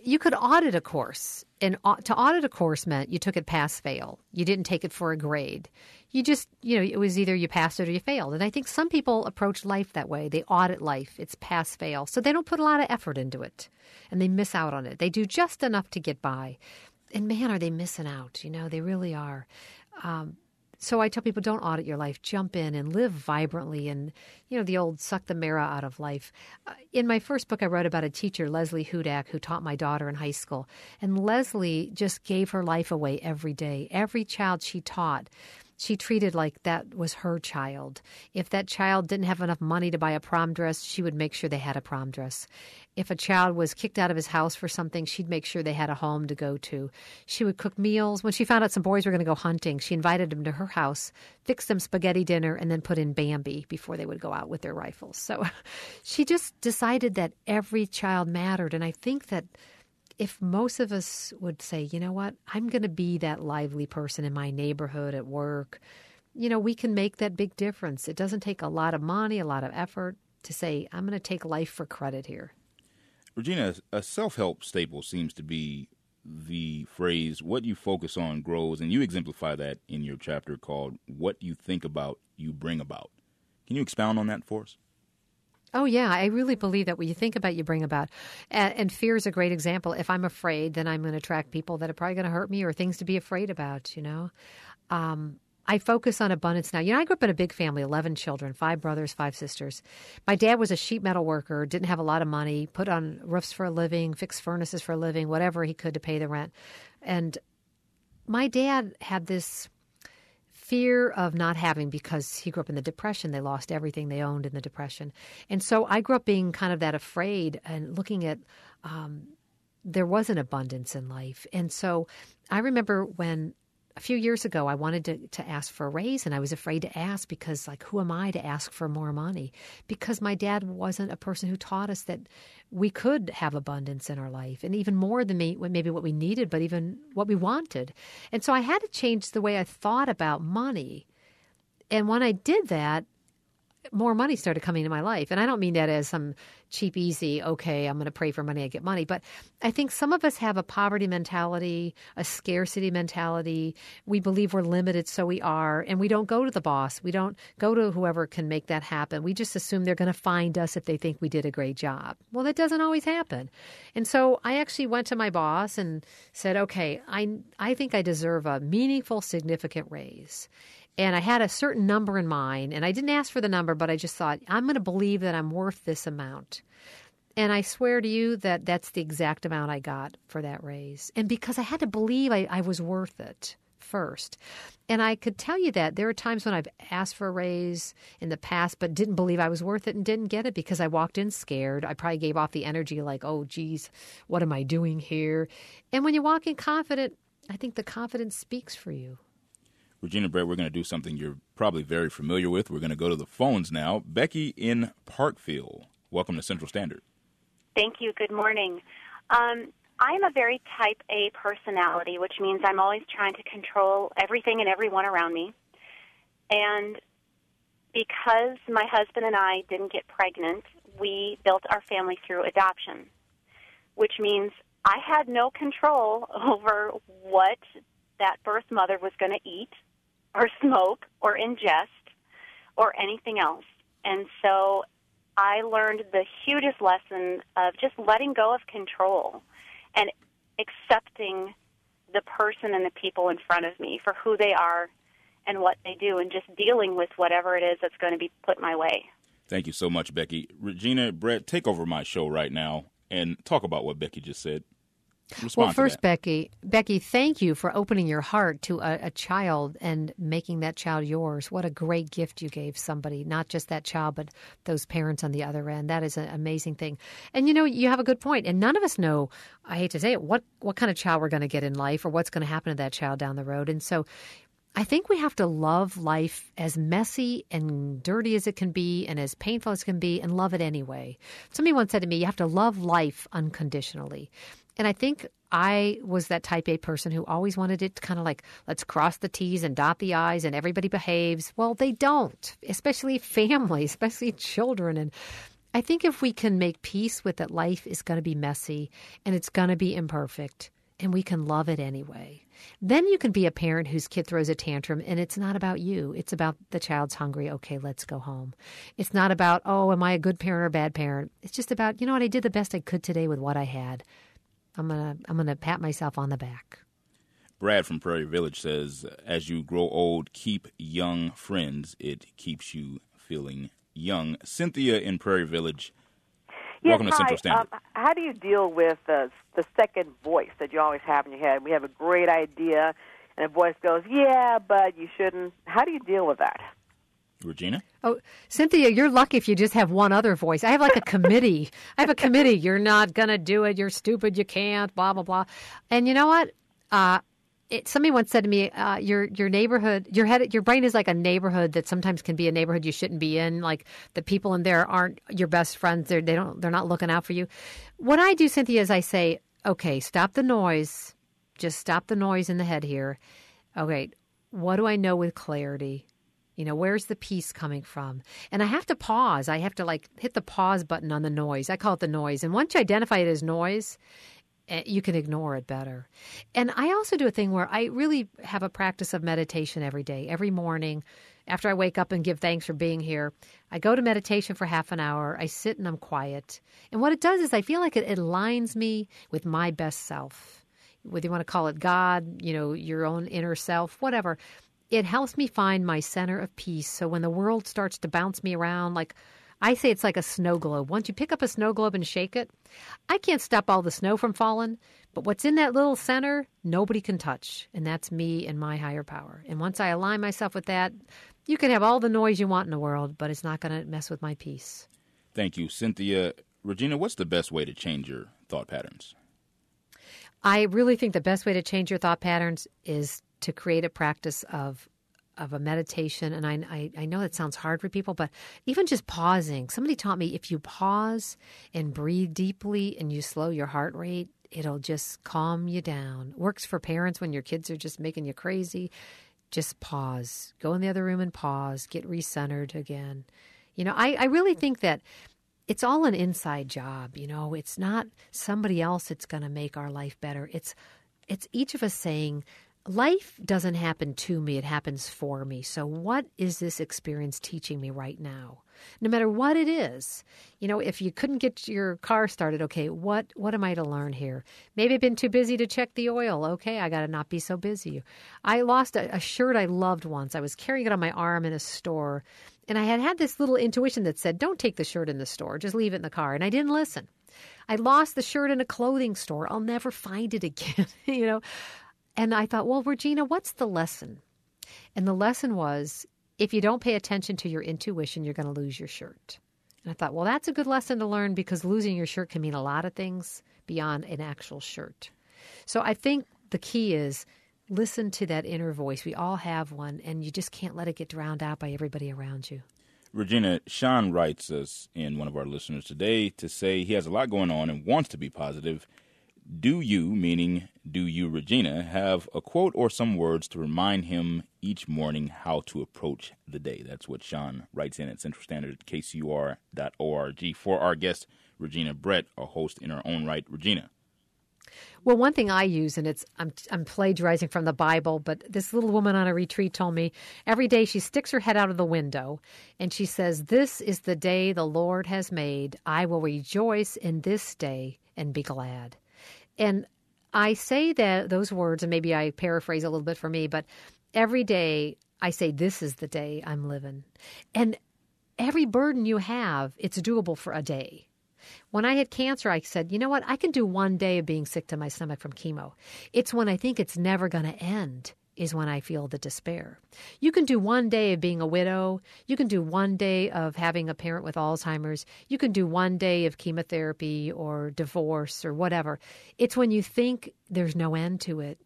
you could audit a course. And to audit a course meant you took it pass-fail. You didn't take it for a grade. You just, you know, it was either you passed it or you failed. And I think some people approach life that way. They audit life. It's pass-fail. So they don't put a lot of effort into it. And they miss out on it. They do just enough to get by. And man, are they missing out. You know, they really are. Um, So I tell people, don't audit your life. Jump in and live vibrantly and, you know, the old suck the marrow out of life. Uh, in my first book, I wrote about a teacher, Leslie Hudak, who taught my daughter in high school. And Leslie just gave her life away every day. Every child she taught, she treated like that was her child. If that child didn't have enough money to buy a prom dress, she would make sure they had a prom dress. If a child was kicked out of his house for something, she'd make sure they had a home to go to. She would cook meals. When she found out some boys were going to go hunting, she invited them to her house, fixed them spaghetti dinner, and then put in Bambi before they would go out with their rifles. So she just decided that every child mattered. And I think that if most of us would say, you know what, I'm going to be that lively person in my neighborhood, at work, you know, we can make that big difference. It doesn't take a lot of money, a lot of effort to say, I'm going to take life for credit here. Regina, a self-help staple seems to be the phrase, what you focus on grows, and you exemplify that in your chapter called What You Think About, You Bring About. Can you expound on that for us? Oh, yeah. I really believe that what you think about, you bring about. And, and fear is a great example. If I'm afraid, then I'm going to attract people that are probably going to hurt me or things to be afraid about, you know. Um, I focus on abundance now. You know, I grew up in a big family, eleven children, five brothers, five sisters. My dad was a sheet metal worker, didn't have a lot of money, put on roofs for a living, fixed furnaces for a living, whatever he could to pay the rent. And my dad had this fear of not having, because he grew up in the Depression. They lost everything they owned in the Depression. And so I grew up being kind of that afraid and looking at um, there was an abundance in life. And so I remember when a few years ago, I wanted to, to ask for a raise, and I was afraid to ask because, like, who am I to ask for more money? Because my dad wasn't a person who taught us that we could have abundance in our life, and even more than me, maybe what we needed, but even what we wanted. And so I had to change the way I thought about money. And when I did that, more money started coming into my life. And I don't mean that as some cheap, easy, okay, I'm going to pray for money, I get money. But I think some of us have a poverty mentality, a scarcity mentality. We believe we're limited, so we are. And we don't go to the boss. We don't go to whoever can make that happen. We just assume they're going to find us if they think we did a great job. Well, that doesn't always happen. And so I actually went to my boss and said, okay, I, I think I deserve a meaningful, significant raise. And I had a certain number in mind, and I didn't ask for the number, but I just thought, I'm going to believe that I'm worth this amount. And I swear to you that that's the exact amount I got for that raise. And because I had to believe I, I was worth it first. And I could tell you that there are times when I've asked for a raise in the past, but didn't believe I was worth it and didn't get it because I walked in scared. I probably gave off the energy like, oh, geez, what am I doing here? And when you walk in confident, I think the confidence speaks for you. Regina Brett, we're going to do something you're probably very familiar with. We're going to go to the phones now. Becky in Parkville, welcome to Central Standard. Thank you. Good morning. Um, I'm a very type A personality, which means I'm always trying to control everything and everyone around me. And because my husband and I didn't get pregnant, we built our family through adoption, which means I had no control over what that birth mother was going to eat or smoke or ingest or anything else. And so I learned the hugest lesson of just letting go of control and accepting the person and the people in front of me for who they are and what they do, and just dealing with whatever it is that's going to be put my way. Thank you so much, Becky. Regina Brett, take over my show right now and talk about what Becky just said. Respond well, first, Becky, Becky, thank you for opening your heart to a, a child and making that child yours. What a great gift you gave somebody, not just that child, but those parents on the other end. That is an amazing thing. And, you know, you have a good point. And none of us know, I hate to say it, what, what kind of child we're going to get in life or what's going to happen to that child down the road. And so I think we have to love life as messy and dirty as it can be and as painful as it can be and love it anyway. Somebody once said to me, you have to love life unconditionally. And I think I was that type A person who always wanted it to kind of like, let's cross the T's and dot the I's and everybody behaves. Well, they don't, especially family, especially children. And I think if we can make peace with that life is going to be messy and it's going to be imperfect and we can love it anyway, then you can be a parent whose kid throws a tantrum and it's not about you. It's about the child's hungry. Okay, let's go home. It's not about, oh, am I a good parent or a bad parent? It's just about, you know what, I did the best I could today with what I had. I'm going to I'm gonna pat myself on the back. Brad from Prairie Village says, as you grow old, keep young friends. It keeps you feeling young. Cynthia in Prairie Village, yes, welcome to hi. Central Standard. Um, how do you deal with uh, the second voice that you always have in your head? We have a great idea, and a voice goes, yeah, but you shouldn't. How do you deal with that? Regina? Oh, Cynthia, you're lucky if you just have one other voice. I have like a committee. I have a committee. You're not going to do it. You're stupid. You can't, blah, blah, blah. And you know what? Uh, It, somebody once said to me, uh, "Your your neighborhood, your head, your brain is like a neighborhood that sometimes can be a neighborhood you shouldn't be in. Like the people in there aren't your best friends. They're they don't they're not looking out for you." What I do, Cynthia, is I say, "Okay, stop the noise. Just stop the noise in the head here. Okay, what do I know with clarity? You know, where's the peace coming from?" And I have to pause. I have to like hit the pause button on the noise. I call it the noise. And once you identify it as noise, you can ignore it better. And I also do a thing where I really have a practice of meditation every day, every morning. After I wake up and give thanks for being here, I go to meditation for half an hour. I sit and I'm quiet. And what it does is I feel like it, it aligns me with my best self. Whether you want to call it God, you know, your own inner self, whatever. It helps me find my center of peace. So when the world starts to bounce me around, like I say it's like a snow globe. Once you pick up a snow globe and shake it, I can't stop all the snow from falling, but what's in that little center, nobody can touch, and that's me and my higher power. And once I align myself with that, you can have all the noise you want in the world, but it's not going to mess with my peace. Thank you. Cynthia, Regina, what's the best way to change your thought patterns? I really think the best way to change your thought patterns is to create a practice of of a meditation, and I, I, I know that sounds hard for people, but even just pausing. Somebody taught me if you pause and breathe deeply and you slow your heart rate, it'll just calm you down. Works for parents when your kids are just making you crazy. Just pause. Go in the other room and pause. Get recentered again. You know, I, I really think that it's all an inside job. You know, it's not somebody else that's going to make our life better. It's it's each of us saying, life doesn't happen to me, it happens for me. So what is this experience teaching me right now? No matter what it is. You know, if you couldn't get your car started, okay, what what am I to learn here? Maybe I've been too busy to check the oil. Okay, I got to not be so busy. I lost a, a shirt I loved once. I was carrying it on my arm in a store, and I had had this little intuition that said, don't take the shirt in the store, just leave it in the car. And I didn't listen. I lost the shirt in a clothing store. I'll never find it again, you know. And I thought, well, Regina, what's the lesson? And the lesson was, if you don't pay attention to your intuition, you're going to lose your shirt. And I thought, well, that's a good lesson to learn because losing your shirt can mean a lot of things beyond an actual shirt. So I think the key is listen to that inner voice. We all have one, and you just can't let it get drowned out by everybody around you. Regina, Sean writes us in one of our listeners today to say he has a lot going on and wants to be positive. Do you, meaning do you, Regina, have a quote or some words to remind him each morning how to approach the day? That's what Sean writes in at Central Standard, K C U R dot org. For our guest, Regina Brett, a host in her own right. Regina. Well, one thing I use, and it's I'm I'm plagiarizing from the Bible, but this little woman on a retreat told me every day she sticks her head out of the window and she says, "This is the day the Lord has made. I will rejoice in this day and be glad." And I say that those words, and maybe I paraphrase a little bit for me, but every day I say, this is the day I'm living. And every burden you have, it's doable for a day. When I had cancer, I said, you know what? I can do one day of being sick to my stomach from chemo. It's when I think it's never going to end is when I feel the despair. You can do one day of being a widow. You can do one day of having a parent with Alzheimer's. You can do one day of chemotherapy or divorce or whatever. It's when you think there's no end to it.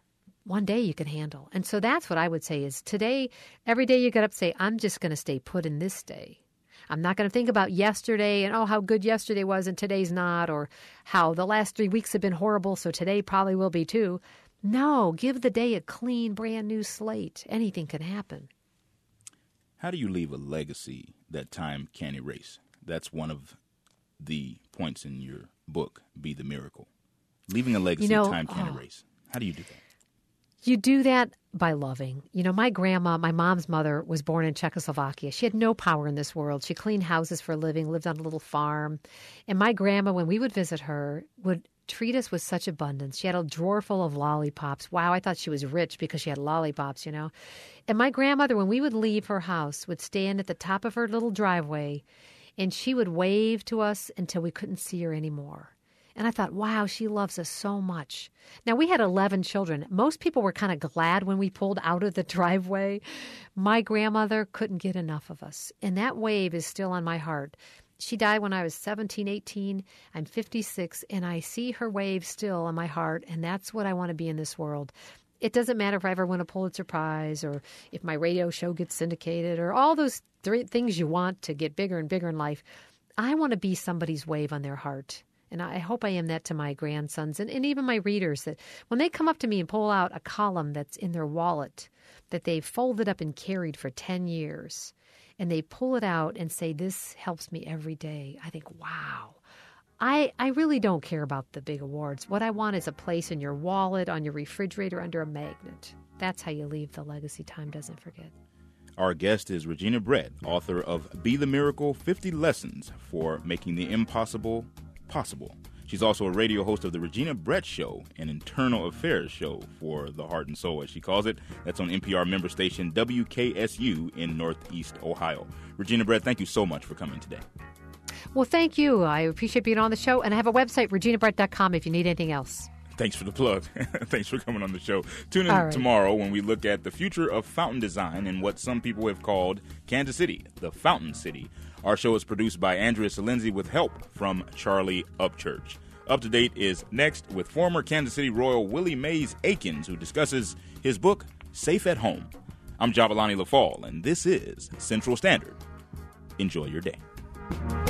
One day you can handle. And so that's what I would say is today, every day you get up, say, I'm just going to stay put in this day. I'm not going to think about yesterday and, oh, how good yesterday was and today's not, or how the last three weeks have been horrible, so today probably will be too. No, give the day a clean, brand new slate. Anything can happen. How do you leave a legacy that time can't erase? that's one of the points in your book, Be the Miracle. Leaving a legacy you know, time can't oh, erase. How do you do that? You do that by loving. You know, my grandma, my mom's mother, was born in Czechoslovakia. She had no power in this world. She cleaned houses for a living, lived on a little farm. And my grandma, when we would visit her, would treat us with such abundance. She had a drawer full of lollipops. Wow, I thought she was rich because she had lollipops, you know. And my grandmother, when we would leave her house, would stand at the top of her little driveway, and she would wave to us until we couldn't see her anymore. And I thought, wow, she loves us so much. Now, we had eleven children. Most people were kind of glad when we pulled out of the driveway. My grandmother couldn't get enough of us. And that wave is still on my heart. She died when I was seventeen, eighteen. I'm fifty-six, and I see her wave still on my heart, and that's what I want to be in this world. It doesn't matter if I ever win a Pulitzer Prize or if my radio show gets syndicated or all those three things you want to get bigger and bigger in life. I want to be somebody's wave on their heart. And I hope I am that to my grandsons and, and even my readers, that when they come up to me and pull out a column that's in their wallet that they've folded up and carried for ten years, and they pull it out and say, this helps me every day, I think, wow. I, I really don't care about the big awards. What I want is a place in your wallet, on your refrigerator, under a magnet. That's how you leave the legacy time doesn't forget. Our guest is Regina Brett, author of Be the Miracle, fifty Lessons for Making the Impossible Possible. She's also a radio host of the Regina Brett Show, an internal affairs show for the heart and soul, as she calls it. That's on N P R member station W K S U in Northeast Ohio. Regina Brett, thank you so much for coming today. Well, thank you. I appreciate being on the show. And I have a website, regina brett dot com, if you need anything else. Thanks for the plug. Thanks for coming on the show. Tune in right. tomorrow when we look at the future of fountain design and what some people have called Kansas City, the Fountain City. Our show is produced by Andrea Salenzi with help from Charlie Upchurch. Up to Date is next with former Kansas City Royal Willie Mays Aikens, who discusses his book, Safe at Home. I'm Jabalani LaFall, and this is Central Standard. Enjoy your day.